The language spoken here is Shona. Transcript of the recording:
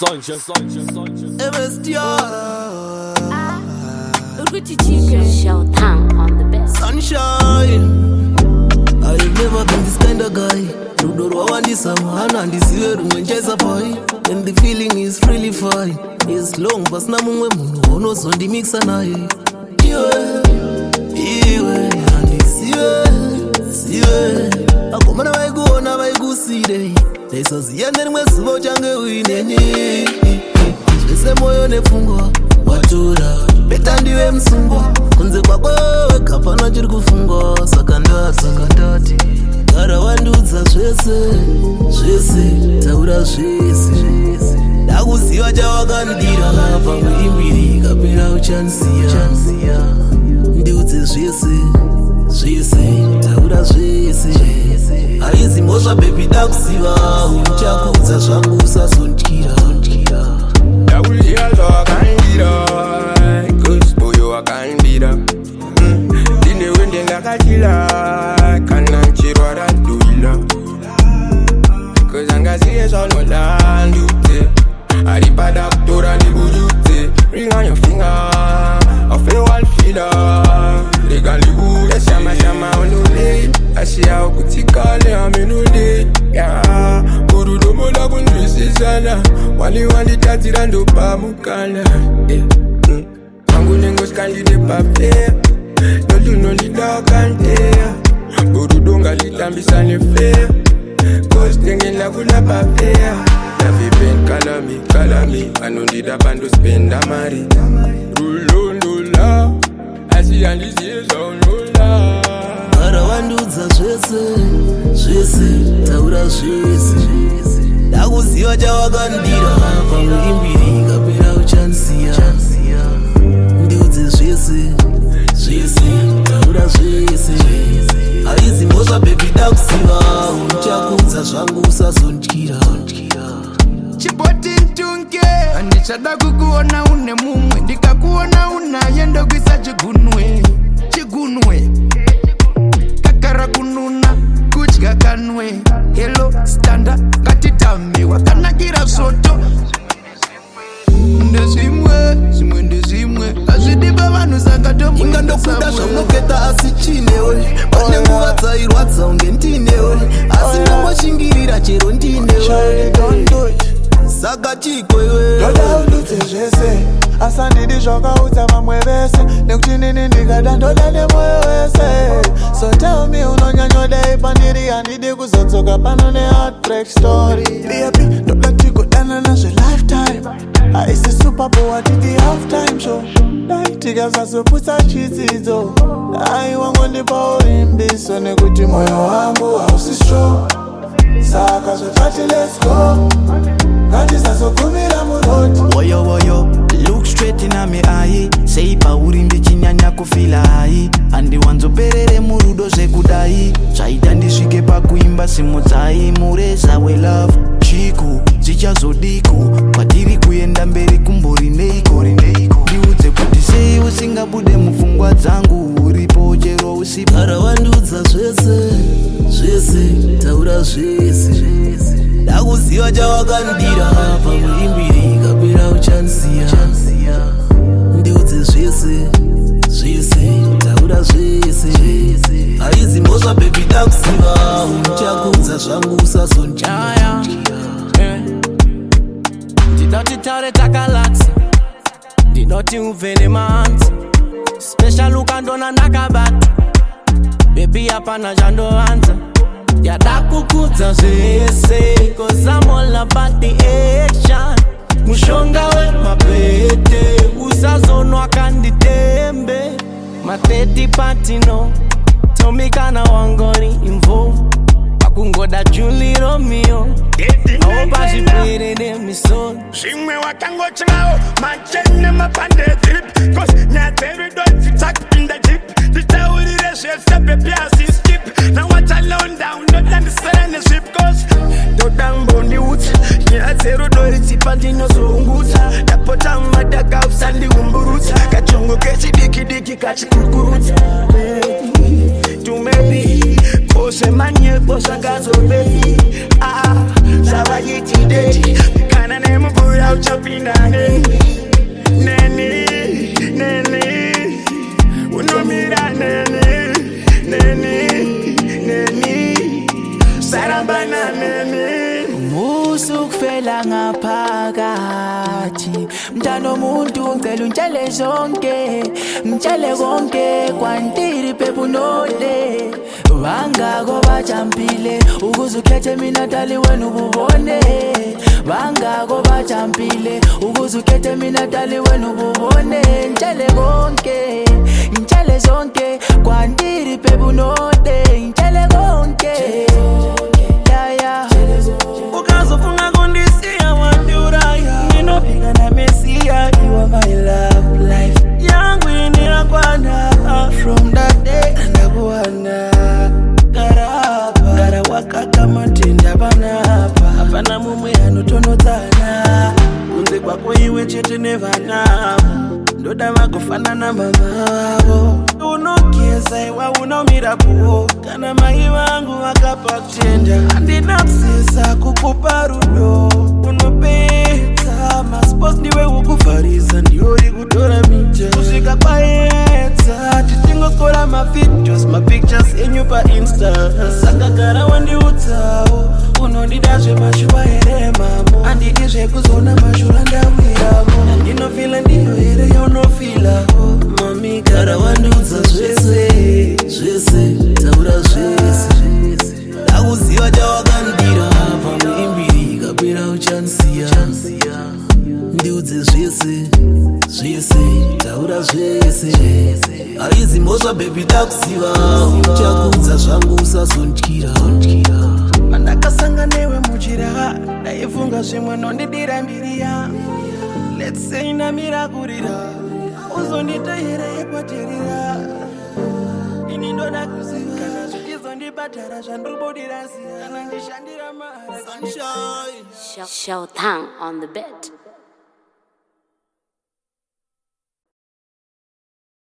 Showtime on the best. Sunshine. I've never been this kind of guy. Rudoro wandisa mwana ndisiwe rumwenjeza pai. And the feeling is really fine. It's long but na mungwe munu ono sondi mixa nae. Iwe andisiwe akomana vaikuona vaikusire taisaziya rimwe zuva uchange uineni zvese moyo nepfungwa watora beta ndiwe musungwa kunze kwako wega pana chiri kufungwa saka ndati gara wandudza zvese taura zvese ndakuziva chawakandira pamwe imbiri kapera uchanisiya ndiudze zvese taura zvese haizi mhosva bebi ndakuziva uchakudza zvangu usazondyira ndakuziva zvawakandira kusboyo wakandira ndinewe ndendakachila kana nchirwara duila kozangaziye zvanoda ndudze aripada kutora ndibududze ring on your finger afewalfila rega ndikuye shama unule ashiyawo kutikale amenule kurudomola kunzwisisana wanditadzira ndopamukana wangu nengosikandine papea nodunondidakateya burudonga litambisane fea kositengela kula papea navipen kalami anondida pandospenda mari rulondola asiyandiziezaonola gara wandudza zvese taura zvese ndakuziva chawakandira pamwe imbiri kapera uchanisiya ndiudze zvese taura zvese haizi mhosva bebi ndakuziva uchakudza zvangu usazondyira chipoti ntunge handichada kukuona une mumwe ndikakuona unaye ndokuisa chigunwe kakara kununa kudya kanwe helo standa ngatitame wakanakira soto ndezvimwe azvidipa vanhu inga ndokuda zvaunoketa asi chinewe pane nguva dzairwadza unge ndinewe asi ndangoshingirira chero ndinewe saka chikwewe ndoda undudze zvese asandidi zvakaudza vamwe vese nekuti nini ndikada ndoda nemoyo wese so tell me unonyanyodai pandiri handidi kuzodzoka pano neheartbreak story baby ndoda tigodana nazvelifetime haisi superbowl atidi halftime show dai tikasazoputsa chidzidzo dai wangondipa urimbiso nekuti moyo wangu hausi strong saka zvotati let's go ngatisazogumira muroti woyo look straight in my eye sei pauri ndichinyanya kufila hai handiwanzoperere murudo zvekudai zvaita ndisvike pakuimba simudzai mureza welove chiku dzichazodiko kwatiri kuenda mberi kumbori neiko ndiudze kuti sei usingabude mupfungwa dzangu uripo chero usipo gara wandudza zvese taura zvese ndakuziva chawakandira pamwe imbiri kapera uchanisiya ndiudze zvese taura zvese haizi mhosva bebi ndakuziva uchakudza zvangu usazondyira ndinoti taure takalaksa ndinoti ubve nemanzi special ukandona ndakabata bebi hapana chandovanza yada kukudza zvese cause I'm all about the action mushonga wemapete usazonwa kanditembe mateti patino tomikana wangoni involve pakungoda Julie Romeo aopa zvipere nemisoro zvimwe wakangochinawo machene mapande drip cause nyatseridotitakuinda jip nditaurire zvese bebi asiskip now what alone down ndotandisere nezvip cause ndodambondiutsa nyatserodoritsipa ndinozoungutsa ndapota madaka usandiumburutsa kachongo kechidikidiki kachikukurutsa tumebi kose manyepo zvakazobebi zavayitideti kana nemubuya ngaphakathi mntana omuntu ngicela untshele zonke ngitshele konke kwantiri pepu nole bangako bajampile ukuze ukhethe mina dali wena ububone bangako bajampile ukuze ukhethe mina dali wena ububone ngitshele konke ngitshele zonke kwantiri pepu nole ngitshele konke yeah ukazofunga kundisiya wanduraya ninopinga na Mesia you are my love life yangu inakwana from that day ndakuwana karapa karawaka kama tenda panapa hapana mumwe anotonodzana kunze kwako iwe chete nevanavo ndoda vagofanana mama vavo unogeza iwa unomirapo kana mai vangu vakapa kutenda handina kusesa kukupa rudo unopedza maspos ndiwe ukuvharisa ndiori kutora mita kusvika kwaedza titingosora mavideos mapictures enyu painsta saka gara wandiudzawo unondida zvemashuva here mamo handidi zvekuzona mashura ndawiramo handinofila ndiyo here yaunofilavo mami gara wandiudza zvese taura zvese ndakuziva chawakandira pamuimbiri kapera uchanisiya ndiudze zvese taura zvese haizi mhosva bhebi ndakuziva uchakudza zvangu usazondyira pandakasanga newe muchira ndaifunga zvimwe nondidira mbiriya let's say namira kurira uzondita here yekwaterera ini ndoda kuziva kana zvichizondibhadhara zvandibudira ziya kana ndishandira mara Showtime on the bed.